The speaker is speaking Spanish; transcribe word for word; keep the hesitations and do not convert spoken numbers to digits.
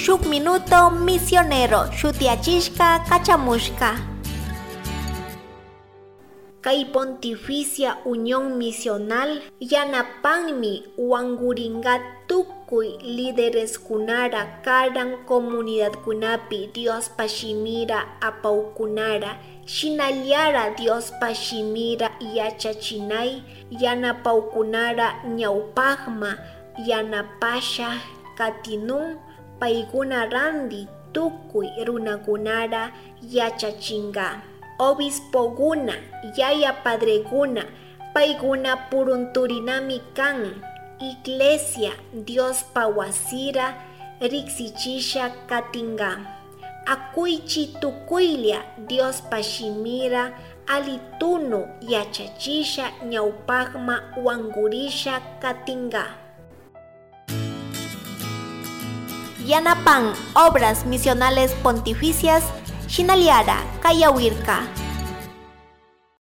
shuk minuto misionero shutiachishka kachamushka. Kay Pontificia Unión Misional yanapanmi wanguringa tukuy líderes kunara karan comunidad kunapi Dios pashimira apaukunara shinallara Dios pashimira yachachinay yanapaukunara ñawpaqma yanapasha katinun paykuna randi tukuy runakunara yachachinga. Obispoguna, yaya padreguna, payguna purunturinami kan, iglesia Dios pawasira, riksichisha katinga. Akuychi tukuylia Dios pashimira, alituno yachachisha ñawpaqma wangurisha katinga. Yanapan Obras Misionales Pontificias Shinaliara Kayawirka.